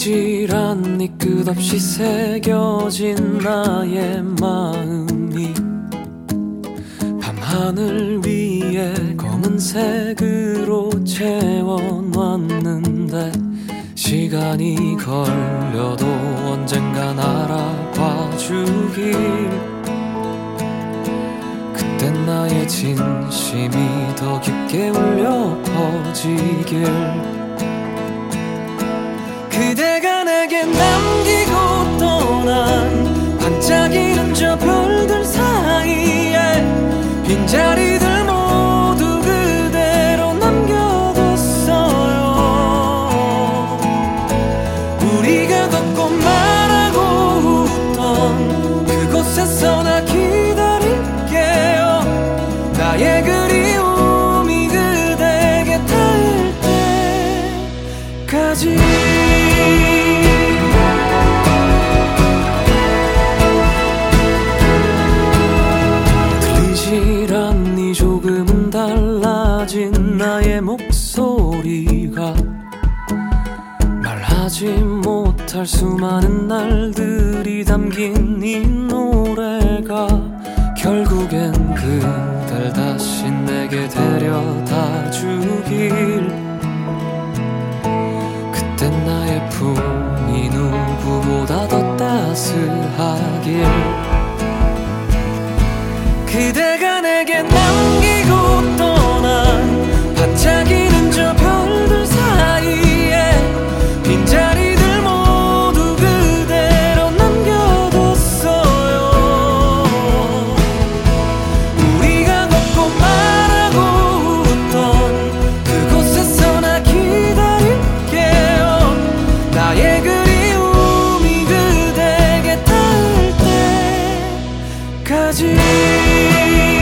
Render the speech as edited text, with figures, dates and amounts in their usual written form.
들리질 않니 끝없이 새겨진 나의 마음이 밤하늘 위에 검은색으로 채워놨는데 시간이 걸려도 언젠간 알아봐주길 그땐 나의 진심이 더 깊게 울려 퍼지길 그대가 내게 남기고 떠난 반짝이는 저 별들 사이에 빈자리들 모두 그대로 남겨뒀어요. 우리가 걷고 말하고 웃던 그곳에서 나 기다릴게요. 나의 그리움이 그대에게 닿을 때까지 들리질 않니 조금은 달라진 나의 목소리가 말하지 못할 수많은 날들이 담긴 이 노래가 결국엔 그댈 다시 내게 데려다 주길 그땐 나의 품이 누구보다 더 따스하길 그대가 내게 남기고 떠난 반짝이는 저 별들 사이에 빈자리들 모두 그대로 남겨뒀어요. 우리가 걷고 말하고 웃던 그곳에서 나 기다릴게요. 나의 그리움이 그대에게 닿을 때까지